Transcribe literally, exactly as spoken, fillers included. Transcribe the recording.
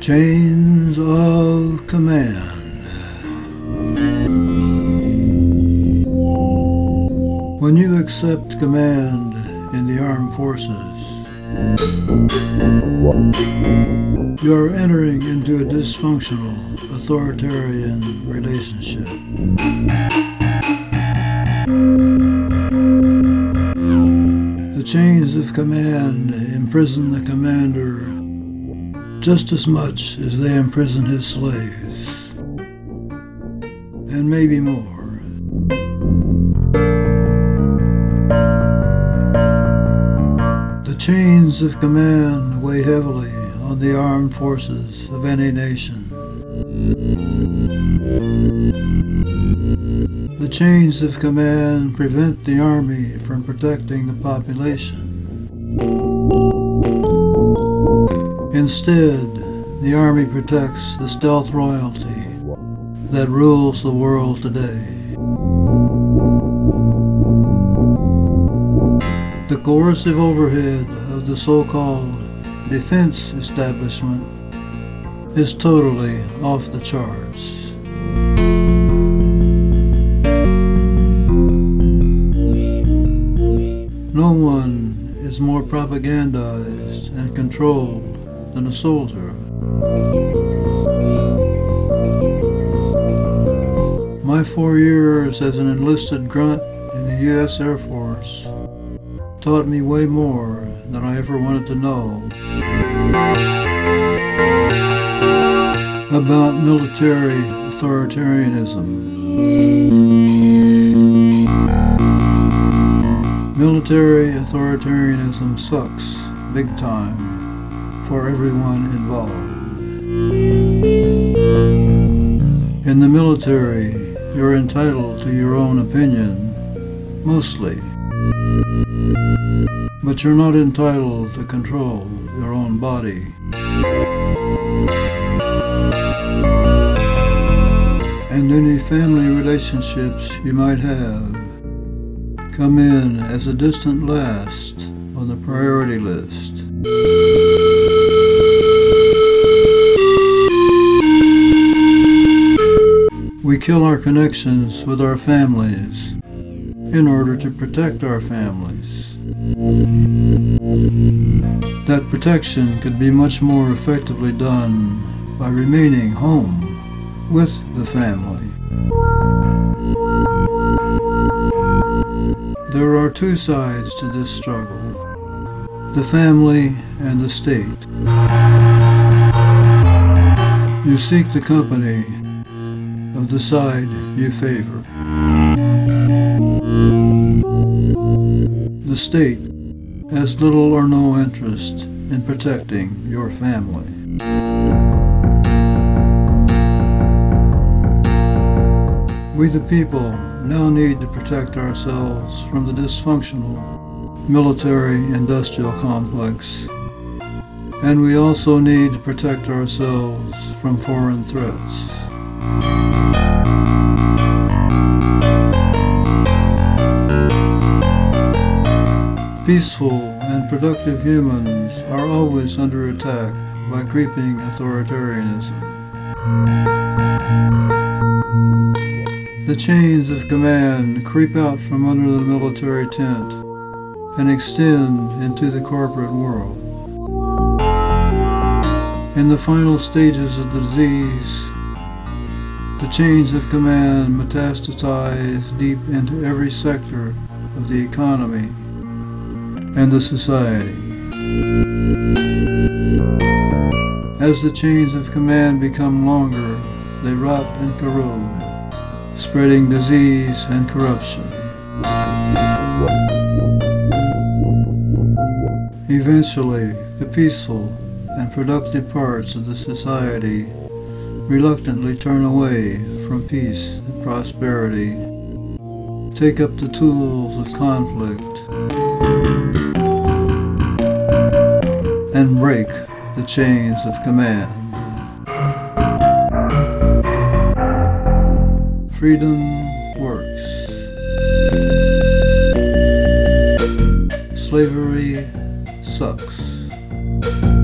Chains of Command. When you accept command in the armed forces, you are entering into a dysfunctional, authoritarian relationship. The chains of command imprison the commander just as much as they imprison his slaves, and maybe more. The chains of command weigh heavily on the armed forces of any nation. The chains of command prevent the army from protecting the population. Instead, the army protects the stealth royalty that rules the world today. The coercive overhead of the so-called defense establishment is totally off the charts. No one is more propagandized and controlled than a soldier. My four years as an enlisted grunt in the U S Air Force taught me way more than I ever wanted to know about military authoritarianism. Military authoritarianism sucks big time for everyone involved. In the military, you're entitled to your own opinion, mostly. But you're not entitled to control your own body. And any family relationships you might have come in as a distant last on the priority list. We kill our connections with our families in order to protect our families. That protection could be much more effectively done by remaining home with the family. There are two sides to this struggle: the family and the state. You seek the company of the side you favor. The state has little or no interest in protecting your family. We the people now need to protect ourselves from the dysfunctional military-industrial complex, and we also need to protect ourselves from foreign threats. Peaceful and productive humans are always under attack by creeping authoritarianism. The chains of command creep out from under the military tent and extend into the corporate world. In the final stages of the disease, the chains of command metastasize deep into every sector of the economy and the society. As the chains of command become longer, they rot and corrode, spreading disease and corruption. Eventually, the peaceful and productive parts of the society reluctantly turn away from peace and prosperity, take up the tools of conflict, and break the chains of command. Freedom works. Slavery sucks.